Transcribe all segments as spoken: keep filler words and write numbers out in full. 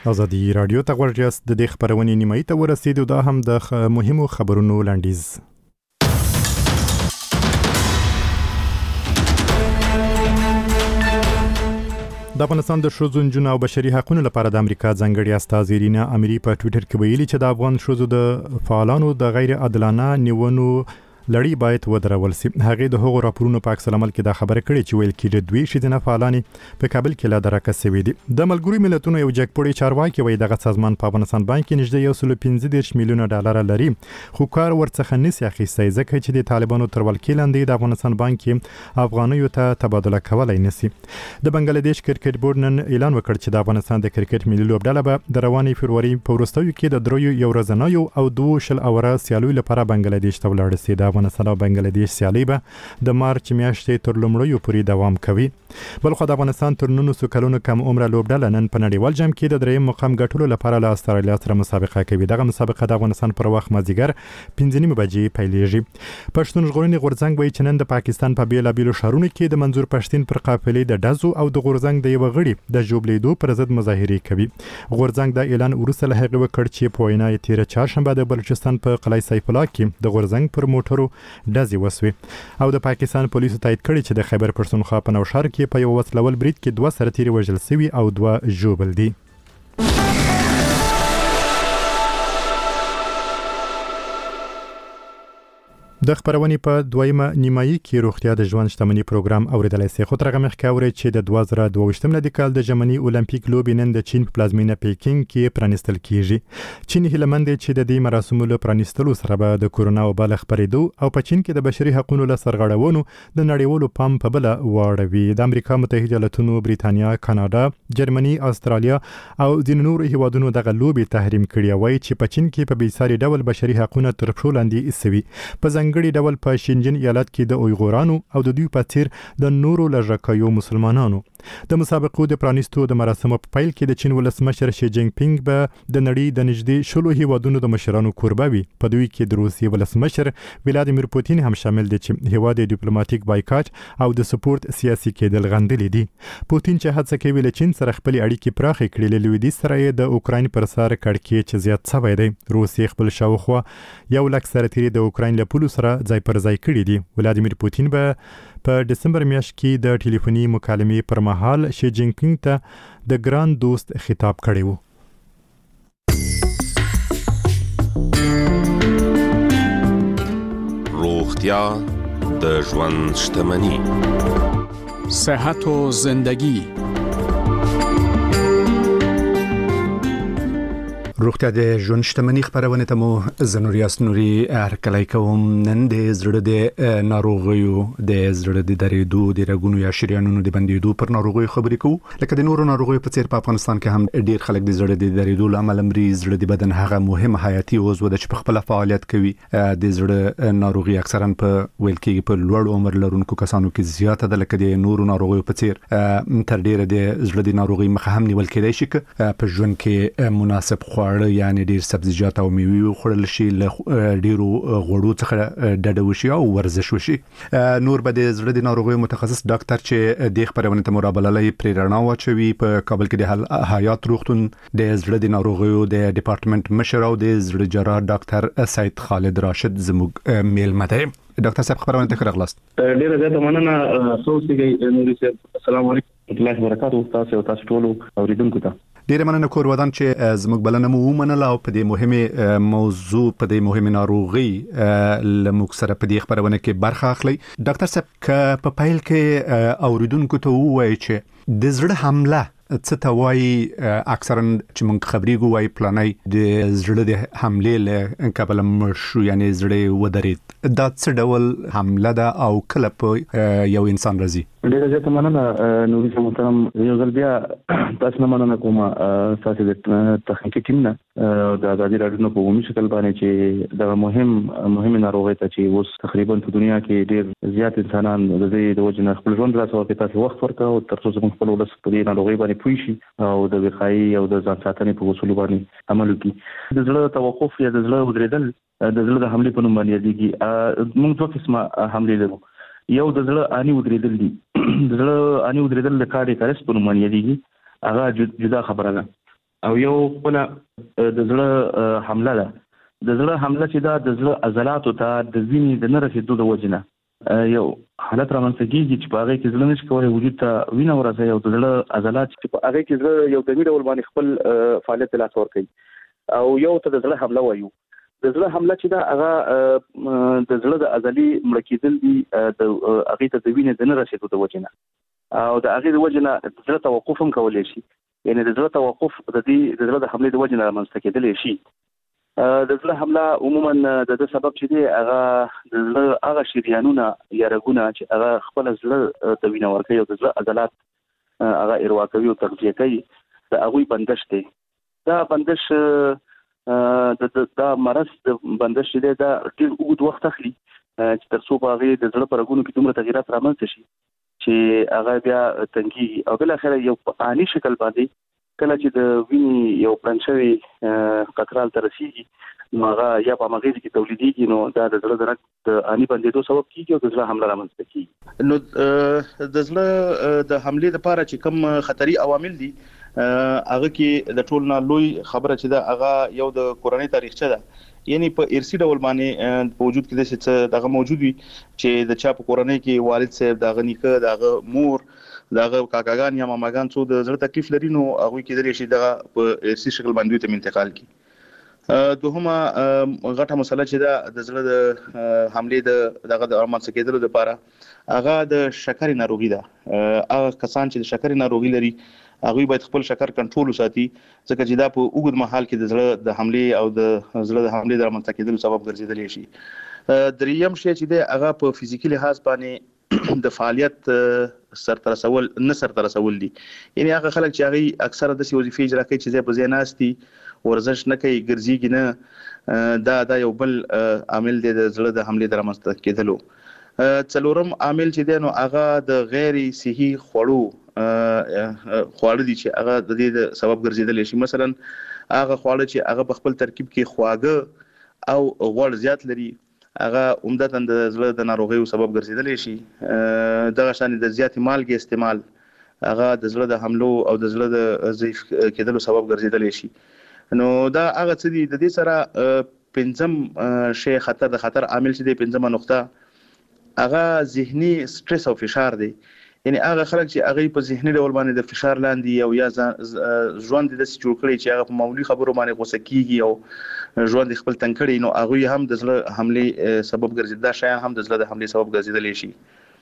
ازادي رادیو ته ورجاست د دې خبرونې نیمایي ته ورسېدو. دا هم د مهمو خبرونو لاندیز. د افغانستان د ښځو نجونو او بشري حقوقو لپاره د امریکا ځانګړي استازه رینا اميري په ټوئیټر کې ویلي چې د افغان ښځو د فعالانو د غیر عادلانه نیونو لړۍ باید ودرول شي. هغه د هغو راپورونو په عکس العمل کې دا خبره کړې چې ویل کېږي دوی ښځینه فعالانې په کابل کې لا درکه شوې دي. د ملګرو ملتونو یو جګپوړی چارواکي وایي دغه سازمان په افغانستان باندې نږدې یو سل پنځه دېرش میلیونه ډالر لري، خو کار ورڅخه نشي اخیستی ځکه چې د طالبانو تر ولکې لاندې د افغانستان باندې افغانیو ته تبادله کولای نشي. د بنگلاديش کرکټ بورډ نن اعلان وکړ چې د افغانستان د کرکټ ملي لوبډله به د روانې فروری په وروستیو کې د دریو یو ورځنیو او دوه شل اوره سیالیو لپاره بنگلاديش ته ولاړ شي. د افغانستان او بنگلاديش سیالي به د مارچ میاشتې تر لومړیو پورې دوام کوي. بلخو د افغانستان تر نولسو کلونو کم عمره لوبډله نن په نړیوال جام کې د دریم مقام ګټلو لپاره له استرالیا سره مسابقه کوي. دغه مسابقه د افغانستان پر وخت مازیګر پنځه نیمې بجې پیلېږي. پښتون ژغورنې غورځنګ وایي چې نن د پاکستان په بیلابیلو ښارونو کې د منظور پښتين پر قافلې د ډزو او د غورځنګ د یو غړي د جوړېدو پر ضد مظاهرې کوي. غورځنګ د اعلان وروسته له هغه وکړ چې په وینا یې تیر چهارشنبه د بلوچستان په قلعه سیف الله کې د غورځنګ پر موټرو ډزې وسوي او د پاکستان پولیسو تایید کړی چې د خیبر پښتونخوا په نوشهر کې په یو وسلول برید کې دوه سرتیري وژل شوي او دوه ژوبل دي. د خبرونې په دویمه نیمایي کې روغتیا د ژوند شتمنۍ پروګرام اوریدلای شي. خو ترغه مخکې اوري چې د دوه زره دوه ویشت د کال د ژمنۍ اولمپیک لوبې نن د چین په پلازمینه پیکینګ کې پرانیستل کیږي. چین هیلمند چې د دې مراسمو له پرانیستلو سره به د کورونا وبا خبرېدو او په چین کې د بشري حقوقو له سرغړونو د نړیوالو پام په بل واړوي. د امریکا متحده ایالاتونو، بریتانیا، کاناډا، جرمني، استرالیا او ځینو نورو هیوادونو دغه لوبې تحریم کړي وایي چې په چین کې په بیساري ډول بشري حقوقو تر پښو لاندې ایسوي. په ځانګړي ډول په شینجن ایالت کې د اویغورانو او د دوی په څیر د نورو لږکیو مسلمانانو. د مسابقو د پرانیستو د مراسمو په پیل کې د چین ولسمشر شي جینګ پینګ به د نړۍ د نږدې شلو هیوادونو د مشرانو کوربه وي. په دوی کې د روسیې ولسمشر ولادیمیر پوتین هم شامل دي چې هیواد د ډیپلوماټیک بایکاټ او د سپورت سیاسي کېدل غندلي دي. پوتین چې هڅه کوي له چین سره خپل اړیکې پراخې کړي، له لویدیځ سره د اوکراین پر سر کړکېچ چې زیات شوی دی. روسیې خپل شاوخوا یو لک سرتیري د اوکراین له پولو سره ځای پر ځای کړي دي. ولادیمیر پوتین به په دسمبر میاشت کې د ټلیفوني مکالمې پر مهال شي جینګ پینګ ته د ګران دوست خطاب کړی و. روغتیا د ژوند شتمني، صحت و زندگی. روغتیا د ژوند شتمنۍ خبرونه ته مو زنوریاس نوري هرکلی کوم. نن د زړه د ناروغیو د زړه د درېدو د رګونو یا شریانونو د بندېدو پر ناروغیو خبرې کوو. لکه د نورو ناروغیو په څیر په افغانستان کې هم ډیر خلک د زړه د درېدو لامل مري. زړه د بدن هغه مهم حیاتي عضو ده چې په خپل فعالیت کوي. د زړه ناروغي اکثرا په ویل کېږي په لوړ عمر لرونکو کسانو کې زیاته ده، لکه د نورو ناروغیو په څیر تر ډیره د زړه د ناروغي مخه هم نیول کېدای شي که په ژوند کې مناسب خواړه یعنی ډیر سبزیجات او میوې وخوړل شي، له ډیرو غوړو څخه ډډه وشي او ورزش وشي. نور به د زړه د ناروغیو متخصص ډاکټر چې د خبرونه ته مرابللې پریرنا واچوي په کابل کې د حیات روغتون د زړه د ناروغیو د ډپارټمنټ مشر او د زړه جراح ډاکټر سید خالد راشد زموږ میلمه دی. ډاکټر صاحب خبرونه ته راغلاست. ډیره زیاته مننه. سوسیږي نوري صاحب السلام علیکم ورحمۃ اللہ وبرکاتہ. تاسو او تاسو ټول اوریدونکو ته ډیره مننه کور ودان چې زموږ بلنه مو ومنله او په دې مهمه موضوع په دې مهمه ناروغي لموږ سره په دې خبرونه کې برخه اخلي. ډاکټر صاحب ک په پایل کې اوریدونکو ته وایي چې د زړه حمله څه ته وایي. اکثرا چې موږ خبرې کوو پلانای د زړه د حمله له کابل مرشو یعنی زړه ودرید. دا څه ډول حمله ده او کله په یو انسان راځي؟ ډیره زیاته مننه نوري صاحب محترم. یو ځل بیا تاسو نه مننه کوم تاسو د تخنیکی ټیم نه د ازادي راډیو په عمومي شکل باندې چې دا مهم مهمه ناروغي ته چې اوس تقریبا په دنیا کې ډیر زیات انسانان د دې د وجه نه خپل ژوند راسو کې تاسو وخت ورکړو تر څو زموږ خپل ولس په دې ناروغي باندې پوه شي او د وقایي او د ځان ساتنې په اصول باندې عمل وکړي. د زړه توقف یا د زړه ودرېدل د زړه د حملې په نوم باندې یادېږي. موږ دوه قسمه حملې لرو. یو د زړه اني ودرېدل دي. د زړه اني ودرېدل د کارډیاک ارست په نوم باندې یادېږي. هغه جدا خبره ده. او یو خپل د زړه حمله ده. د زړه حمله چې دا د زړه عضلاتو ته د وینې د نه رسېدو د وجې نه یو حالت رامنځته کېږي چې په هغې کې زړه نشي کولی وجود ته وینه ورسوي، او د زړه عضلات چې په هغې کې زړه یو دمي ډول باندې خپل فعالیت ته لاس ورکوي، او یو ته د زړه حمله وایو. د زړه حمله چې دا هغه د زړه د عضلې مړه کېدل دي د هغې ته د وینې د نه رسېدو د وجې نه، او د هغې د وجې نه د زړه توقف هم کولی شي. یعنې د زړه توقف د دې د زړه د حملې د وجې نه رامنځته کېدلی شي. د زړه حمله عموما د دې سبب چې دی هغه د زړه هغه شریانونه یا رګونه چې هغه خپل زړه ته وینه ورکوي او د زړه عضلات هغه اروا کوي او تغذیه کوي، د هغوی بندش دی. دا بندش د دا مرض د بندش چې دی دا ډېر اوږد وخت اخلي چې تر څو په هغې د زړه په رګونو کې دومره تغیرات رامنځته شي چې هغه بیا تنګېږي، او بالاخره یو په آني شکل باندې کله چې د وینې یو پړن شوی قطرال ته رسېږي نو هغه یا په مغز کې تولیدېږي، نو دا د زړه د رګ د آني بندېدو سبب کېږي او د زړه حمله رامنځته کېږي. نو د زړه د حملې لپاره چې کوم خطري عوامل دي هغه کې د ټول نه لوی خبره چې دا هغه یو د کورنۍ تاریخچه ده، یعنی په ارثي ډول باندې په وجود کې د څه دغه موجود وي چې د چا په کورنۍ کې والد صاحب دغه نیکه دغه مور دغه کاکاګان یا ماماګان څو د زړه تکلیف لري نو هغه کې د شي دغه په ارثي شکل باندې ته انتقال کی. دوهمه غټه مسله چې دا د زړه د حملې د دغه د ارمان سکیدلو لپاره هغه د شکر ناروغي ده. هغه کسان چې د شکر ناروغي لري هغه باید خپل شکر کنټرول وساتي، ځکه چې دا په اوږد مهال کې د زړه د حملې او د زړه د حملې د رامنځته کېدلو سبب ګرځېدلی شي. دریم شی چې دی هغه په فزیکي لحاظ باندې د فعالیت سرته رسول نه سرته رسول دي، یعنی هغه خلک چې هغه اکثره د وظیفې اجرا کوي چې په ځای ناستي ورزش نه کوي ګرځېږي نه، دا دا یو بل عامل دی د زړه د حملې د رامنځته کېدلو. څلورم عامل چې دی نو هغه د غیر صحي خوړو خواړه دي چې هغه د دې سبب ګرځېدلی شي. مثلا هغه خواړه چې هغه په خپل ترکیب کې خواږه او غوړ زیات لري هغه عمدتاً د زړه د ناروغیو سبب ګرځېدلی شي. دغه شان د زیاتې مالګې استعمال هغه د زړه د حملو او د زړه د ضعیف کېدلو سبب ګرځېدلی شي. نو دا هغه څه دي. د دې سره پنځم شی خطر د خطر عامل چې دی پنځمه نقطه هغه ذهني سټرس او فشار دی، یعنی هغه خلک چې هغه په ذهني ډول باندې د فشار لاندې او یا ژوند د جوړ کړي چې هغه په معمولی خبرو باندې غوسه کیږي او ژوند خپل تنګ کړي، نو هغه هم د زړه حملې سبب ګرځي. دا شیان هم د زړه د حملې سبب ګرځیدلی شي.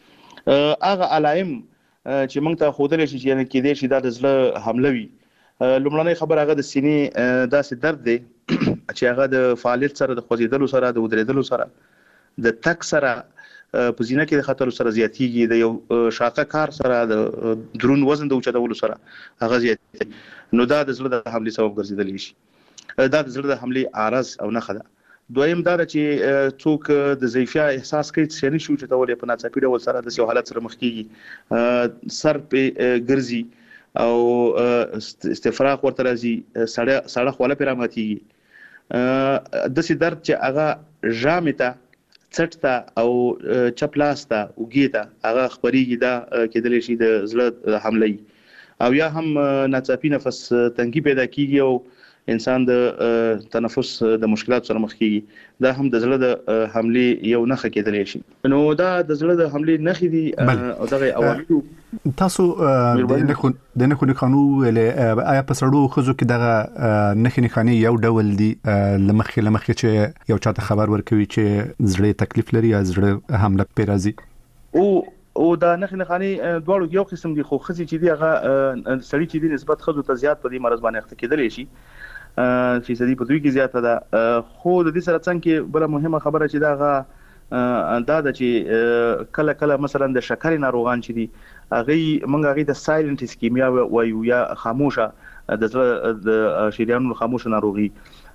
هغه علائم چې موږ ته ښودلی شي چې یعنې کېدای شي دا د زړه حمله وي. لومړنۍ خبر هغه د سینې داسې درد دی چې هغه د فعالیت سره د خوځېدلو سره د ودرېدلو سره د تک سره په زینه کې د خطر سره زیاتېږي، د یو شاقه کار سره د درون وزن د اوچتولو سره هغه زیاتېږي، نو دا د زړه د حملې سبب ګرځېدلی شي. دا د زړه د حملې عارض او نښه ده. دویم دا چې څوک د ضعیفیا احساس کوي چې نشي اوچتولی په ناڅاپي ډول سره د یو حالت سره مخ کېږي، سر پې ګرځي او استفراغ ورته راځي، سړه سړه خوله پرې راماتېږي، داسې درد چې هغه ژامې ته څټ ته او چپ لاس ته اوږې ته هغه خپرېږي، دا کېدلی شي د زړه د حملې. او یا هم ناڅاپي نفس تنګي پیدا کېږي او انسان د تنفس د مشکلات سره مخ کېږي، دا هم د زړه د حملې یو نښه کېدلی شي. نو دا د زړه د حملې نښې دي او دغه عواملو. تاسو د نښو د نښو نښانو ویلې، آیا په سړو ښځو کې دغه نښې نښانې یو ډول دي له مخکې له مخکې چې یو چاته خبر ورکوي چې زړه تکلیف لري یا زړه حمله پرې راځي؟ او او دا نښې نښانې دواړو یو قسم دي، خو ښځې چې دي هغه سړي چې دي نسبت ښځو ته زیات په دې مرض باندې اخته کېدلی شي، فیصدي په دوی کې زیاته ده. خو د دې سره څنګ کې بله مهمه خبره چې دا هغه دا ده چې کله کله مثلا د شکرې ناروغان چې دي هغوی موږ هغوی ته سایلنټ اسکیمیا وایو یا خاموشه د زړه د شریانونو خاموشه ناروغي،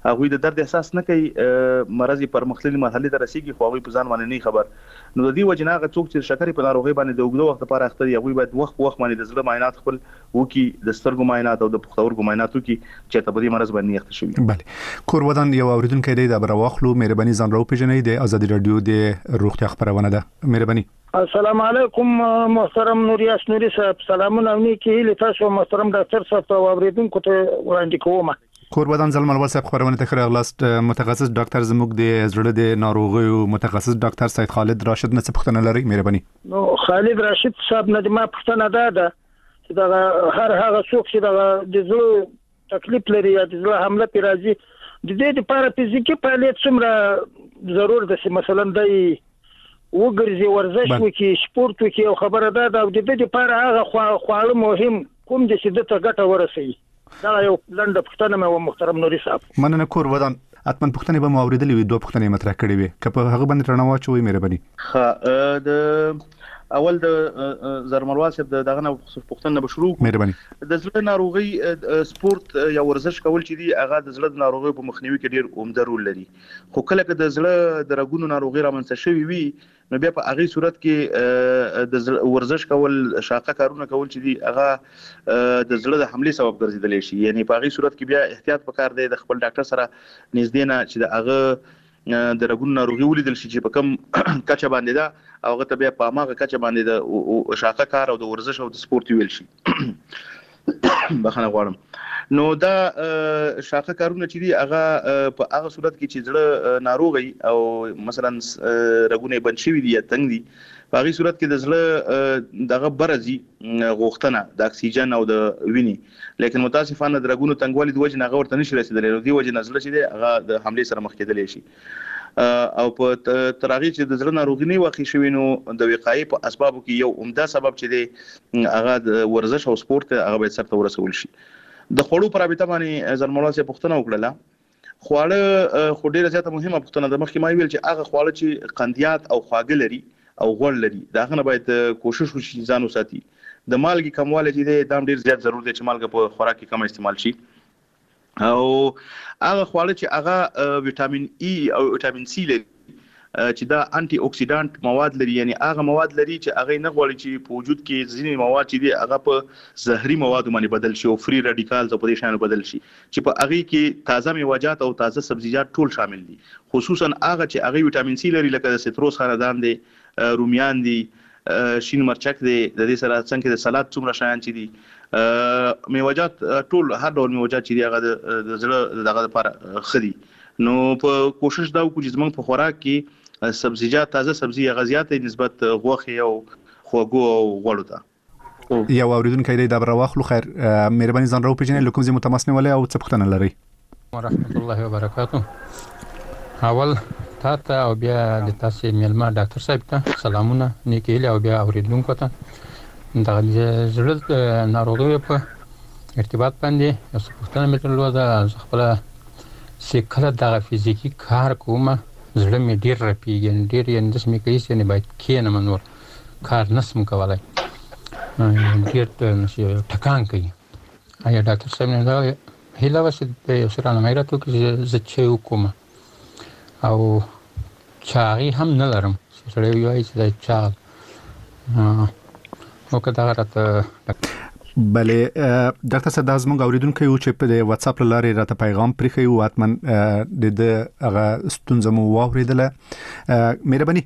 هغه د درد احساس نه کوي مرض پر مختلفي مرحله ته رسیدي خو هغه په ځان باندې نه خبر نو د دې وجنه هغه څوک چې شکرې په ناروغي باندې د اوږدو وخت لپاره اخته دي هغه باید وخت وخت باندې د زړه معاینات خپل وکي د سترګو معاینات او د پښتورګو معاینات وکي چې ته په دې مرض باندې اخته شوی. بله کور ودان یو اوریدونکو دی د برواخلو مهرباني ځان راو پیژنې د آزادي رادیو د روغتیا خبرونه ده مهرباني. السلام علیکم محترم نوریاس نوري صاحب سلامونه امني کې لتاسو محترم ډاکټر صاحب او اوریدونکو ته وړاندې کوم. کور ودان زلمل صاحب خبرونه ته خراغلاست متخصص ډاکټر زموږ د زړه د ناروغیو متخصص ډاکټر سید خالد راشد نه څه پوښتنه لري مهرباني. نو خالد راشد صاحب نه ما پوښتنه ده ده چې دا هر هغه څوک چې دا د زړه تکلیف لري یا د زړه حمله پی راځي د دې لپاره فزیکي فعالیت څومره ضرور ده چې مثلا د وګرځي ورزش وکي سپورت وکي او خبره ده د دې لپاره هغه خواړه مهم کوم دي چې د ته ګټه ورسي. دا یو لنډه پوښتنه مې محترم نوري صاحب. مننه کور ودان اتمن پوښتنه به مو اوریدلې وي دوه پوښتنې مطرح کړې وي که په هغه باندې رڼا واچوي مهرباني. ها د اول د زرمروال صاحب دغه نه پوښتنه به شروع مهرباني. د زړه ناروغي سپورت یا ورزش کول چې دی هغه د زړه ناروغي په مخنیوي کې ډیر عمده رول لري خو کله چې د زړه د رګونو ناروغي رامنځته شوي وي نو بیا په هغه صورت کې د ورزش کول شاقه کارونه کول چې دی هغه د زړه د حمله سبب ګرځیدلی شي یعنی په هغه صورت کې بیا احتیاط وکړ دی د خپل ډاکټر سره نږدې نه چې د هغه د رګونو ناروغي ولیدل شي چې په کم کچه باندې دا او هغه ته بیا په ماغه کچه باندې د شاقه کار او د ورزش او د سپورت ویل شي. بخنه غواړم نو دا شاقه کارونه چې دی هغه په هغه صورت کې چې زړه ناروغي او مثلا رګونه بند شي دي یا تنګ دي په هغه صورت کې د زړه دغه برزي غوښتنه د اکسیجن او د ویني لیکن متاسفانه د رګونو تنګوالي د وجه نه غورته نشي رسیدلی نو دی وجه نزله چې دی هغه د حمله سره مخ کېدلی شي او په ترغی چې د زړه ناروغي نه واقع شوی نو د وقایې په اسبابو کې یو عمده سبب چې دی هغه د ورزش او سپورت هغه باید سره ورسول شي. د خوړو پر رابطه باندې زرمولا سي پوښتنه وکړه خواړه خو ډیره زیاته مهمه پوښتنه ده مخکې ما ویل چې هغه خواړه چې قندیات او خواږه لري او غوړ لري دا غنه باید کوشش وشي ځان وساتي د مالګي کمواله چې دی دام ډیر زیات ضروري دی چې مالګه په خوراک کې کم استعمال شي او هغه خواړه چې هغه وټامین ای او وټامین سی لري چې دا انټي اکسیډانټ مواد لري یعنی هغه مواد لري چې هغه نه غواړي چې په وجود کې ځینې مواد چې دي هغه په زهري مواد باندې بدل شي او فری رادیکالز په دې شان بدل شي چې په هغه کې تازه میوه‌جات او تازه سبزیجات ټول شامل دي خصوصا هغه چې هغه وټامین سی لري لکه د سیتروس خاندان دي رومیان دي شین مرچک دي د دې سره څنګه د سلاد څومره شایان چې دي میوه‌جات ټول هر ډول میوه‌جات چې دي هغه د زړه دغه لپاره خدي نو په کوشش دا وکړو چې موږ په خوراک کې سبزیجات تازه سبزی غزيات نسبت غوخي او خوګو او غوړو ته یو اوریدونکو دی دا برواخلو خیر مهرباني ځان راو پیژنې لکه زموږ تماسنه ولې او څه پوښتنه لري. ورحمت الله وبرکاته اول تاسو او بیا د تاسو میلمه ډاکټر صاحب ته سلامونه نیکی له او بیا اوریدونکو ته دا زړه ناروغي په ارتباط باندې یو پوښتنه مې درلوده خپل سیکله د فزیکی کار کومه زړه مې ډیر رپیږي ډیر یې اندس مې کوي چې نه باید کینه منور کار نسم کولای ډیر نشي ټکان کوي آیا ډاکټر صاحب نه دا هیله وسه د سره نه مې راته چې زه چې وکم او چاغي هم نه لرم سره یو چې دا چاغ او کدا راته بله ډاکټر صاحب د زموږ اوریدونکو یو چې په واتس اپ لارې راته پیغام پرېښی او اتمن د هغه ستونزه مو واوریدله مهرباني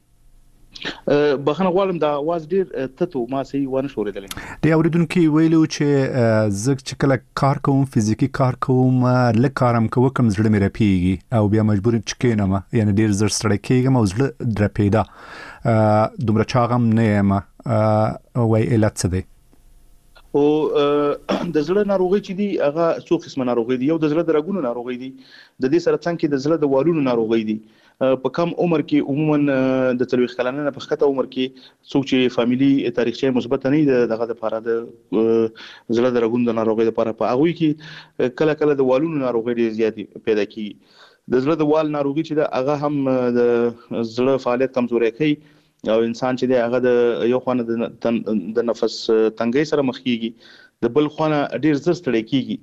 بخنه غواړم دا واز ډیر تتو ما سي ونه شوریدلې د اوریدونکو ویلو چې زه چې کله کار کوم فزیکی کار کوم لکه کارم کوم کوم زړه مې رپیږي او بیا مجبور چې کینم یعنی ډیر زر ستړی کېږم او زړه درپیدا دومره چاغم نه یم وای علت څه دی او د زړه ناروغي چې دی هغه څو قسمه ناروغي دي یو د زړه د رګونو ناروغي دي د دې سره څنګه د زړه د والونو ناروغي دي په کم عمر کې عموما د تلويخ کلنه نه په خطه عمر کې څوک چې فاميلي تاریخچه مثبت نه دی دغه لپاره د زړه د رګونو د ناروغي لپاره په هغه کې کله کله د والونو ناروغي ډېر زیات پیدا کیږي د زړه د وال ناروغي چې د هغه هم د زړه فعالیت کمزوري کوي او انسان چې دی هغه د یو خانه د نفس تنګي سره مخ کیږي د بل خانه ډیر زر ستړي کیږي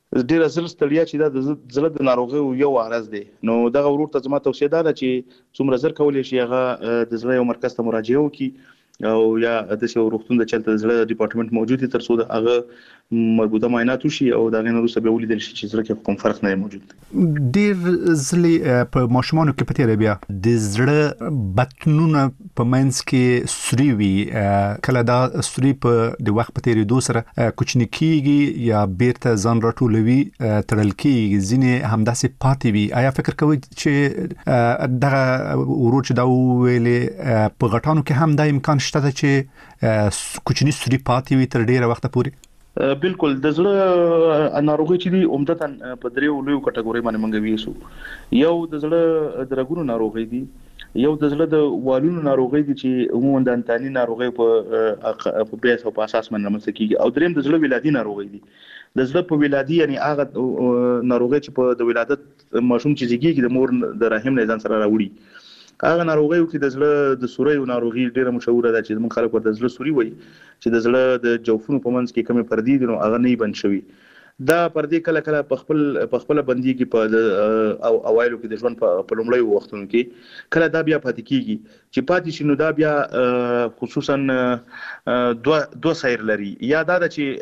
ډیره زر ستړیا چې دا د زړه د ناروغي یو عارض دی. نو دغه ورور ته زما توصیه ده چې څومره زر کولای شي هغه د زړه یو مرکز ته مراجعه وکړي او یا د شو روغتون د چلته زړه ډپارټمنټ موجود دي تر څو د هغه مربوطه معاینات وشي او دا غنه روسه به ولیدل شي چې زړه کې کوم فرق نه موجود. ډیر ځلې په ماشومانو کې پته بیا د زړه بطنونه په منځ کې سوري وي، کله دا سوري په د وخت په تیریدو سره کوچنی کیږي یا بیرته ځان راټولوي تړل کیږي، ځینې همداسې پاتې وي. آیا فکر کوئ چې دغه ورور چې دا ویلې په غټانو کې هم دا امکان شته چې کوچنی سوري پاتې وي تر ډیره وخت پورې؟ بالکل. د زړه ناروغي چې دی عمدتاً په دریو لویو کټګوري باندې منګوي سو. یو د زړه د رګونو ناروغي دي، یو د زړه د والونو ناروغي دي چې عموما د انتاني ناروغي په په بیس او په اساس باندې رامنځته کیږي، او دریم د زړه ولادي ناروغي دي. د زړه په ولادي یعنی هغه ناروغي چې په د ولادت ماشوم چې زیږي د مور د رحم نه ځان سره راوړي، هغه ناروغي چې د زړه د سوري ناروغي ډیره مشهوره ده چې موږ خلک ورته د زړه سوري وایي، چې د زړه د جوفونو په منځ کې کومه پردي دي نو هغه نه بند شوی. دا پردي کله کله په خپل په خپل بنديږي په او اوایلو کې د ژوند په لومړی وختونو کې کله دا بیا پاتې کیږي چې پاتې شنو دا بیا خصوصا دوه دوه سایر لري. یا دا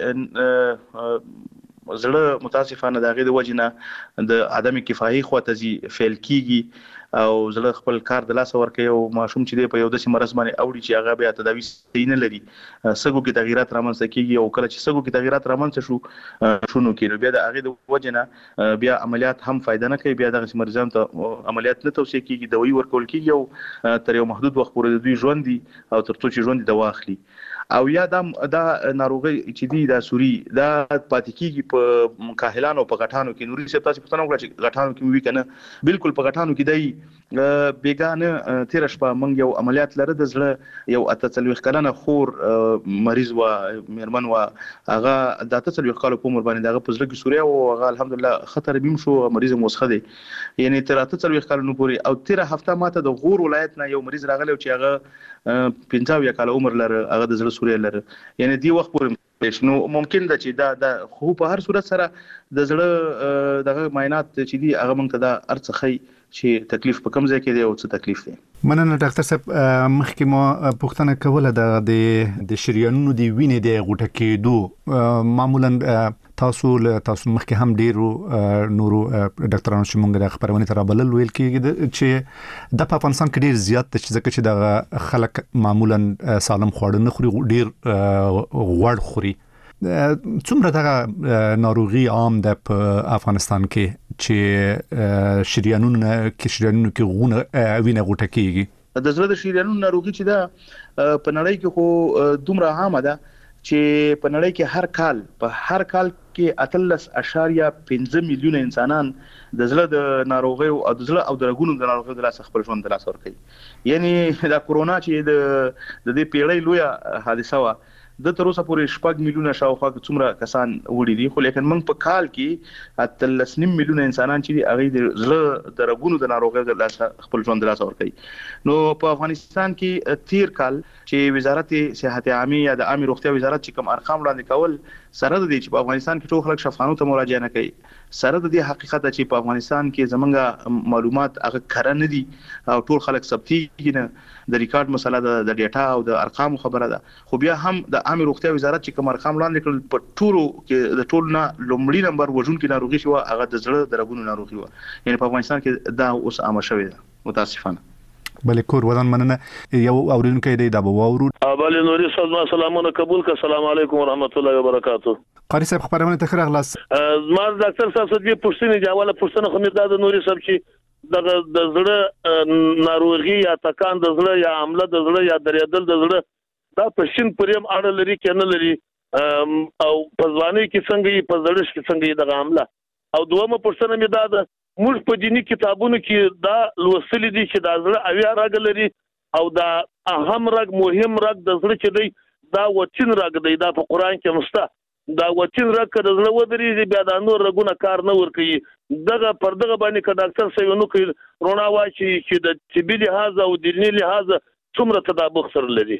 چې زړه متاسفانه دغه د وجنه د عدم کفایي خواتزي فعل کیږي او زړه خپل کار د لاس ورکوي او ماشوم چې دی په یو داسې مرض باندې اوړي چې هغه بیا تداوی صحیح نه لري، سګو کې تغیرات رامنځته کیږي او کله چې سګو کې تغیرات رامنځته شو شنو کې بیا د هغه د وجنه بیا عملیات هم فائدہ نه کوي، بیا دغه مریضان ته عملیات نه توصیه کیږي، دوی ورکول کیږي او تر یو محدود وخت پورې د دوی ژوند دي او تر څو چې ژوند دوا اخلي. او یا دا دا ناروغي چې دی دا سوري دا پاتې کیږي په کاهلانو په غټانو کې. نوري څه تاسو پوښتنه وکړه چې غټانو کې وی کنه؟ بالکل په غټانو کې دی بیگانه تیر شپه منګ یو عملیات لره د زړه یو اتڅلوخ کلنه خور مریض و مېرمن و هغه د اتڅلوخ کال په عمر باندې دغه پزړه کې سوري او هغه الحمدلله خطر بیم شو، مریض موسخه دی یعنی تر اتڅلوخ کال نو پوری. او تیر هفته ماته د غور ولایت نه یو مریض راغلی چې هغه پنځه یا کال عمر لره، هغه د زړه سوري لره، یعنی دی وخت پورې نو ممکن ده چې دا د خو په هر صورت سره د زړه دغه معاینات چې دی هغه مونږ ته دا ارڅخی چې تکلیف په کوم ځای کې دی او څه تکلیف دی. مننه ډاکټر صاحب. مخکې ما پوښتنه کوله د د شریانونو دی وینې د غوټه کېدو، معمولا تاسو له تاسو مخکې هم ډیرو نورو ډاکټرانو چې مونږ د خبرونه تر بلل ویل کېږي چې د افغانستان کې ډیر زیات چې ځکه چې د خلک معمولا سالم خواړه نه خوري، ډیر غوړ خوري. څومره دغه ناروغي عام ده په افغانستان کې چې شریانونه کې شریانونه کې غونه وینه غوټه کېږي؟ د زړه د شریانونو ناروغي چې ده په نړۍ کې خو دومره عامه ده چې په نړۍ کې هر کال په هر کال کې اتلس اشاریه پنځه میلیونه انسانان د زړه د ناروغي او د زړه او د رګونو د ناروغي د لاس خپل ژوند د لاس ور کوي. یعنی دا کورونا چې د د دې پیړۍ لویه حادثه و، د تر اوسه پورې شپږ میلیونه شاوخوا څومره کسان وړي دي، خو لیکن موږ په کال کې اتلس نیم میلیونه انسانان چې هغه د زړه د رګونو د ناروغي د لاس خپل ژوند د لاس ور کوي. نو په افغانستان کې تیر کال چې وزارت صحت عامه یا د عامه روغتیا وزارت چې کوم ارقام وړاندې کول سره د دې چې په افغانستان کې ټول خلک شفاخانو ته مراجعه نه کوي، سره د دې حقیقت چې په افغانستان کې زمونږ معلومات هغه کره نه دي او ټول خلک ثبتيږي نه، د ریکارډ مسله ده، د ډیټا او د ارقام خبره ده. خو بیا هم د عامه روغتیا وزارت چې کوم ارقام وړاندې کړل په ټولو کې د ټول نه لومړی نمبر وژون کې ناروغي شو هغه د زړه د رګونو ناروغي و. یعنی په افغانستان کې دا اوس عامه شوې ده متاسفانه. بلې کور ودان مننه. یو اوریدونکو دی دا به واورو. بلې نوري صاحب سلامونه قبول ک. السلام علیکم ورحمت الله وبرکاتہ. قاری صاحب خبرونه ته خیر اخلاص. ما ډاکټر صاحب څخه دې پوښتنه جواب پوښتنه خو مې دا د نوري صاحب چې دغه د زړه ناروغي یا تکان د زړه یا عمله د زړه یا درېدل د زړه دا په شین پریم اړه لري کې نه لري او په ځواني کې څنګه په زړه کې څنګه د عمله. او دومره پوښتنه مې دا ده موږ په دینی کتابونو کې دا لوستل دي چې د زړه اویا راګ لري او دا اهم راګ مهم راګ د زړه چې دی دا وچین راګ دی، دا په قران کې مسته دا وچین راګ کړه زړه ودرې بیا د نور رګونه کار نه ور کوي. دغه پر دغه باندې ک ډاکټر صاحب نو کوي رونا وایي چې د طبي لحاظ او دینی لحاظ څومره تطابق سره لري.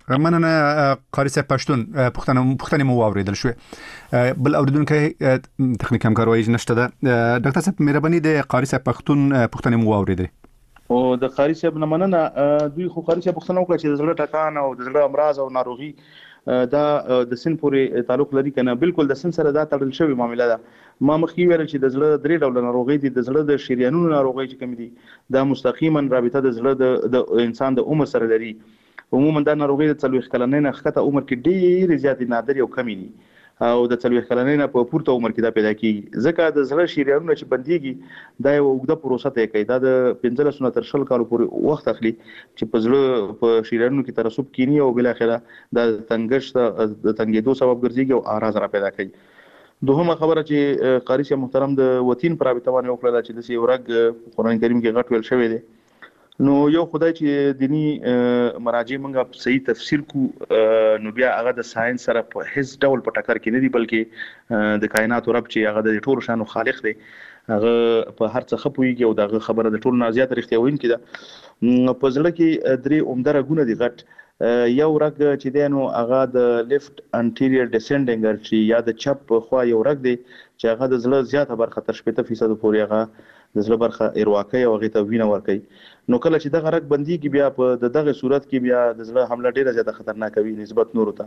مننه قاری صاحب پښتون پښتنه پښتنه مو واوریدل شو بل اوریدونکو تخنیک همکاري نشته ده ډاکټر صاحب مهرباني د قاری صاحب پښتون پښتنه مو واوریدل او د قاری صاحب نه مننه دوی خو قاری صاحب پښتنه وکړه چې د زړه ټکان او د زړه امراض او ناروغي دا د سن پورې تعلق لري کنه بالکل د سن سره دا تړل شوی معاملې ده ما مخکې ویل چې د زړه درې ډول ناروغي دي د زړه د شریانونو ناروغي چې کوم دي دا مستقیما رابطه د زړه د انسان د عمر سره لري عموما دا ناروغي د څلوېښت کلنۍ نه ښکته عمر کې ډېرې زیاتې نادر او کمې دي او د څلوېښت کلنۍ نه په پورته عمر کې دا پیدا کیږي ځکه د زړه شریانونه چې بنديږي دا یو اوږده پروسه طی کوي دا د پنځلس نه تر شل کالو پورې وخت اخلي چې په زړه په شریانونو کې ترسب کینی او بل اخره د تنګش د تنګېدو سبب ګرځي او اعراض را پیدا کوي دوهمه خبره چې قاری صاحب محترم د وطن پر رابطه باندې وکړه چې د سی ورګ قرآن کریم کې غټ ویل شوی دی نو یو خدای چې دینی مراجع منګه صحیح تفسیر کو نو بیا هغه د ساينس سره په هیڅ ډول په ټکر کې نه دی بلکې د کائنات رب چې هغه د ټول شانو خالق دی هغه په هر څه خپويږي او دغه خبره د ټول نه زیات رښتیا وین کړه په ځل کې درې عمده رګونه دي غټ یو رګ چې دینو هغه د لیفت انټیریور ډیسندینګ چې یا د چپ خوا یو رګ دی چې هغه د زړه زیاته برخه تر شپږ فیصد پورې هغه د زړه برخه ایرواکي او هغه ته وینه ورکي نو کله چې دغه رګ بندي کې بیا په دغه صورت کې بیا د زړه حمله ډیره زیاته خطرناک وي نسبت نور ته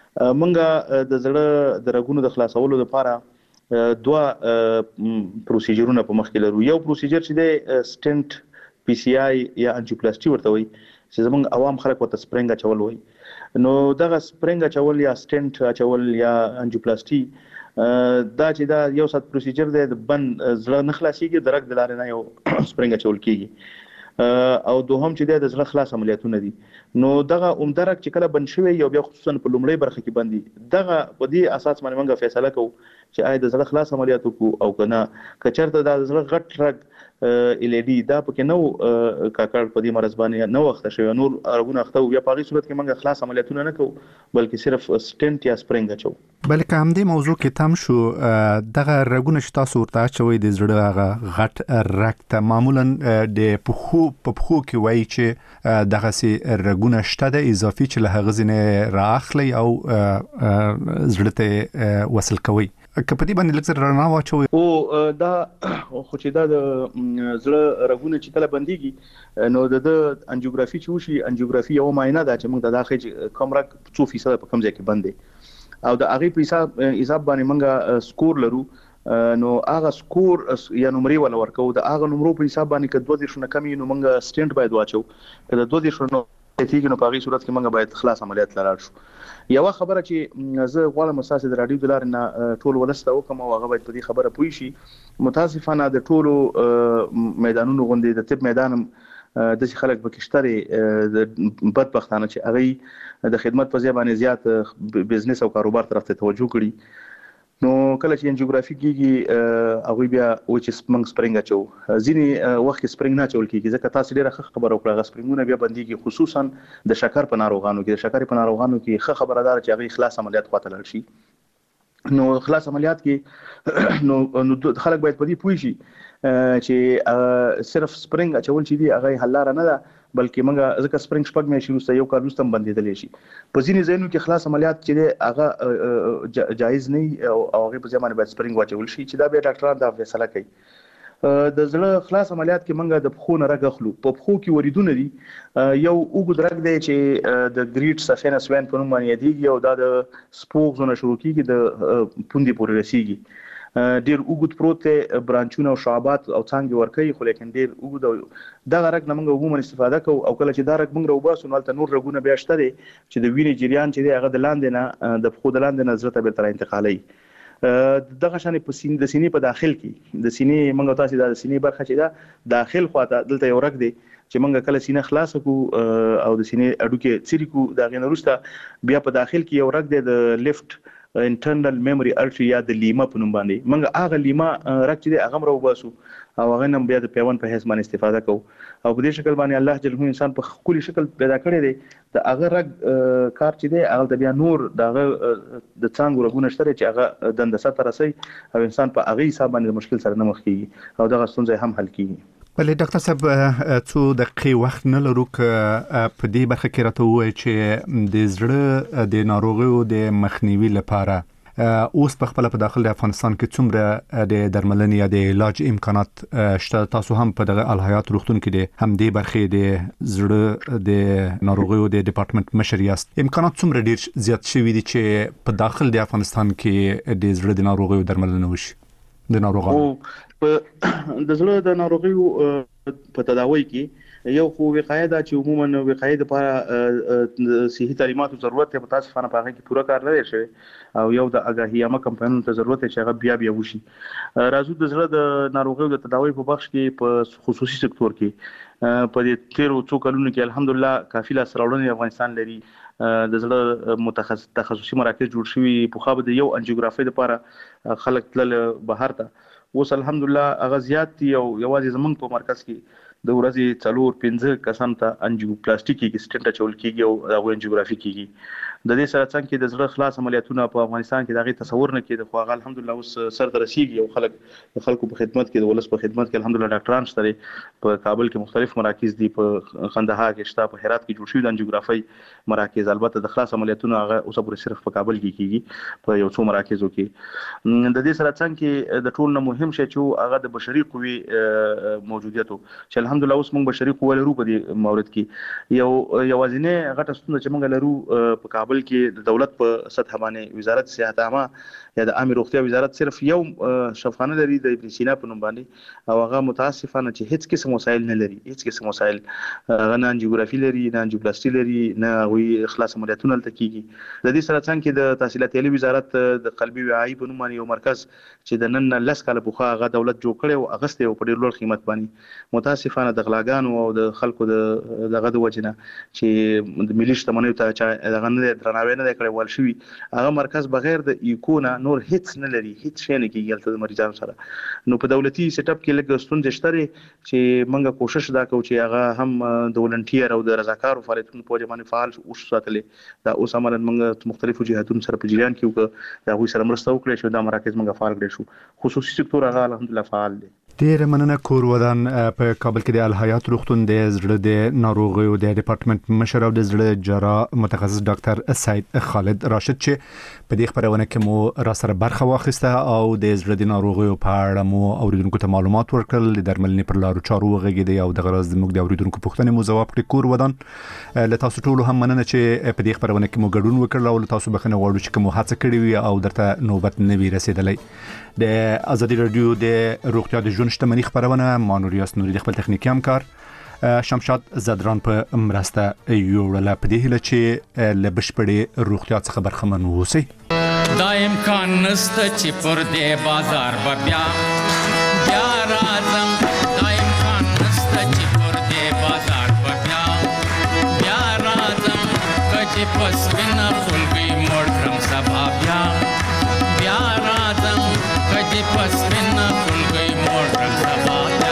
منګه د زړه د رګونو د خلاصولو لپاره دوه پروسیجرونه په مخ کې لرو یو پروسیجر چې د سټنټ پی سی آی یا انجیوپلاسټي ورته وي چې زمونږ عوام خلک ورته سپرینګ اچول وي نو دغه سپرینګ اچول یا سټنټ اچول یا انجیوپلاسټي دا چې دا یو سات پروسیجر دی د بند زړه نه خلاصيږي د رګ د لارې نه یو سپرینګ اچول کیږي او دوهم چې د زړه خلاص عملیاتونه دي نو دغه عمده رګ چې کله بند شوی یو بیا خصوصا په لومړی برخه کې بندي دغه په دې اساس باندې موږ فیصله کوو چې آیا د زړه خلاص عملیات وکړو او کنه کچرته د زړه غټ رګ ال ای ډي دا پکې نو کاکړ په دې مرز باندې نو وخت شوی نور ارغونه وخت بیا په هغه صورت کې موږ خلاص عملیاتونه نه کوو بلکې صرف سټنټ یا سپرینګ اچو بلکې هم دې موضوع کې تم شو دغه رګونه چې تاسو ورته چوي د زړه هغه غټ رګ ته معمولا د پخو په پخو کې وایي چې دغه سي رګونه شته د اضافي چې له هغه ځنه راخلي او زړه ته وصل کوي کپدی باندې لکه رڼا واچوي او دا خو چې دا د زړه رګونه چې کله بنديږي نو د انجیوګرافي چې وشي انجیوګرافي یو معاینه ده چې موږ د داخلي کوم رګ څو فیصد په کوم ځای کې بندي او د هغه په حساب حساب باندې موږ سکور لرو نو هغه سکور یا نمرې ولا ورکو د هغه نمرو په حساب باندې کډ دوه شنه کمی نو موږ سټنټ باید واچو کله دوه شنه تیګ نو په هغه صورت کې موږ باید خلاص عملیات لرل شو یو خبره چې زه غواړم اساسه د رادیو دلار نه ټول ولسته وکم او هغه باید په دې خبره پوي شي متاسفانه د ټولو میدانونو غونډې د طب میدانم د خلک بکشتري د بدبختانه چې هغه د خدمت په ځای باندې زیات بزنس او کاروبار طرف ته توجه کړي نو کله چې انجیوګرافي کیږي هغه بیا و چې سپنګ سپرینګ اچو ځینی وخت سپرینګ نه چول کیږي ځکه تاسو ډیره ښه خبره وکړه سپرینګونه بیا بنديږي خصوصا د شکر په ناروغانو کې د شکر په ناروغانو کې ښه خبردار چې هغه خلاص عملیات خاطر شي نو خلاص عملیات کې نو نو خلک باید په دې پوه شي چې صرف سپرینګ اچول چې دی هغه حل لار نه ده بلکې موږ ځکه سپرینګ شپږ مې شروع سه یو کال وروسته بندیدل شي په ځینې ځایونو کې خلاص عملیات چې هغه جایز نه او هغه په ځمانه باید سپرینګ واچول شي چې دا به ډاکټران دا فیصله کوي د زړه خلاص عملیات کې موږ د پخو نه رګ اخلو په پخو کې وریدونه دي یو وګد رګ دی چې د ګریټ سفینس وین په نوم باندې دی او دا د سپوغ زونه شروع کیږي د پوندې پورې رسیږي ډیر وګد پروت برانچونه او شعبات او څنګه ورکي خو لیکن ډیر وګد دا رګ نه موږ عموما استفاده کوو او کله چې دا رګ موږ روباسو نو تل نور رګونه بیا شته دي چې د وینې جریان چې دی هغه د لاندې نه د خود لاندې نه زړه ته به تر انتقالي دغه شانې په سینې د سینې په داخل کې د سینې موږ تاسو د سینې برخه چې دا داخل خواته دلته یو رګ دی چې موږ کله سینې خلاص کو او د سینې اډوکه چیرې کو دا غن وروسته بیا په داخل کې یو رګ دی د لیفت انټرنل میموري ارټری یا د لیما په نوم باندې موږ هغه لیما رګ چې هغه مرو باسو او هغه نم بیا د پیوند په هیڅ باندې استفاده کوو او په دې شکل باندې الله جل انسان په خولي شکل پیدا کړی دی د هغه رګ کار چې دی هغه بیا نور دغه د څنګه رګونه شته چې هغه د اندسه ترسي او انسان په هغه حساب باندې مشکل سره نه مخ کیږي او دغه ستونزې هم حل کیږي بله ډاکټر صاحب څو دقیقې وخت نه لرو که په دې برخه کې راته ووایي چې د زړه د ناروغیو د مخنیوي لپاره اوس په خپل په داخل د افغانستان کې څومره د درملنې یا د علاج امکانات شته؟ تاسو هم په دغه الحیات روغتون کې د همدې برخې د زړه د ناروغیو د ډپارټمنټ مشر یاست. امکانات څومره ډیر زیات شوي دي چې په داخل د افغانستان کې د زړه د ناروغیو درملنه وشي د ناروغانو؟ په د زړه د ناروغیو په تداوی کې یو خو وقایه دا چې عموما وقایه لپاره صحي تعلیماتو ضرورت ته متاسفانه په هغه کې پوره کار نه شوی او یو د اگاهیامه کمپاینونو ته ضرورت چې هغه بیا بیا وشي. راځو د زړه د ناروغیو د تداوی په بخش کې په خصوصي سکتور کې په دې تیرو څو کلونو کې الحمدلله کافي لاس راوړنې افغانستان لري. د زړه متخصص تخصصي مراکز جوړ شوي، په خو به د یو انجیوګرافي لپاره خلک تل بهر ته اوس الحمدلله هغه زیات دي او یوازې زمونږ په مرکز کې د ورځې څلور پنځه کسان ته انجیوپلاستیک کې سټنټ چول کیږي او هغه انجیوګرافي کیږي. د دې سره څنګه د زړه خلاص عملیاتونه په افغانستان کې دغه تصور نه کېده، خو هغه الحمدلله اوس سر ته رسیدي او خلک د خلکو په خدمت کې د ولس په خدمت کې الحمدلله ډاکټران شته. په کابل کې مختلف مراکز دي، په قندهار کې شته، په هرات کې جوړ شوي د انجیوګرافي مراکز. البته د خلاص عملیاتونه هغه اوس پر صرف په کابل کې کیږي په یو څو مراکزو کې. د دې سره څنګه د ټول نه مهم شی چې هغه د بشري قوی موجودیت چې الحمدلله اوس موږ بشري قوه لرو په دې مورد کې. یو یوازینه غټه ستونزه چې موږ لرو په کابل کې د دولت په سطح باندې وزارت صحت عامه یا د عامه روغتیا وزارت صرف یو شفاخانه لري د ابن سینا په نوم باندې، او هغه متاسفانه چې هیڅ قسم وسایل نه لري، هیڅ قسم وسایل نه انجیوګرافي لري، نه انجیوپلاستي لري، نه وی خلاص عملیاتونه تل کیږي. د دې سره څنګه د تحصیلات عالی وزارت د قلبي وعي په نوم باندې یو مرکز چې د نن لس کاله پوخا هغه دولت جوړ کړي او اغسته په ډیر لوړ قیمت باندې متاسفانه د غلاګانو او د خلکو د دغه د وجنه چې د ملي شتمنیو ته چې دغه نه درناوی نه کړی ول شوی، هغه مرکز بغیر د ایکونا نور هیڅ نه لري، هیڅ شي نه کیږي د مریضانو سره. نو په دولتي سیټ اپ کې لږ ستونزې شته چې موږ کوشش دا کوو چې هغه هم د ولنټیر او د رضاکارو فعالیتونو په وجه باندې فعال وساتلې. دا اوس عملاً موږ مختلفو جهاتونو سره په جریان کې وکړو، دا غوي سره مرسته وکړي چې دا مراکز موږ فعال کړو شو. خصوصي سکتور هغه الحمدلله فعال دی. ډیر مننه. کور ودان په کابل کې د الحیات روغتون د زړه د ناروغیو د ډپارټمنټ مشر او د زړه جراح متخصص ډاکټر سید خالد راشد چې په دې خبرونه کې مو را سره برخه واخیسته او د زړه د ناروغیو په اړه مو اوریدونکو ته معلومات ورکړل، د درملنې پر لارو چارو وغږیدي او د غرض موږ د اوریدونکو پوښتنې مو ځواب کړی. کور ودان له تاسو ټولو هم مننه چې په دې خبرونه کې مو ګډون وکړل او تاسو بخښنه غواړو چې کوم هڅه کړې وي او درته نوبت نه وي رسیدلی. د ازادي رادیو د روغتیا د ژوند شتمنۍ خبرونه مانوریاس نوري د خپل تخنیکی همکار شمشاد زدران په مرسته یوړله، په دې هیله چې له بشپړې روغتیا څخه برخمن اوسئ. دا امکان نشته چې پر دې بازار به بیا بیا راځم، دا امکان نشته چې پر دې بازار به بیا بیا راځم، که چې پس وینه خلګۍ موړ کړم سبا بیا بیا راځم، که چې پس وینه خلګۍ موړ کړم سبا بیا.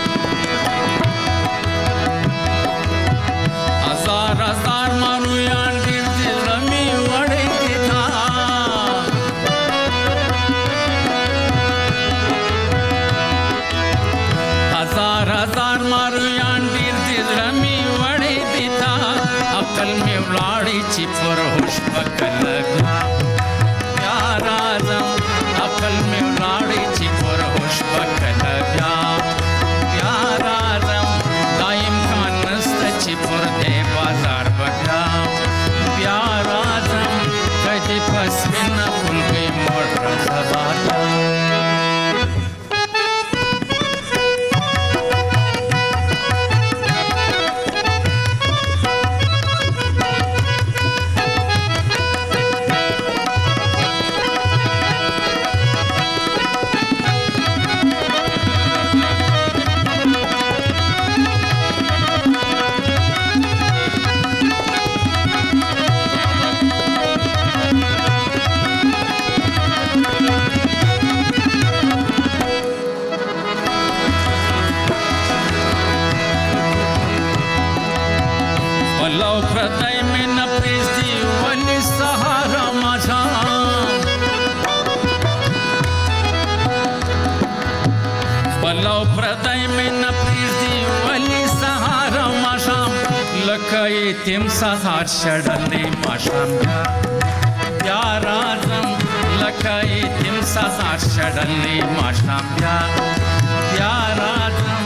Azar azar manu ya لکه تیم سهار شړلې ماښام بیا بیا راځم لکه تیم سهار شړلې ماښام بیا بیا راځم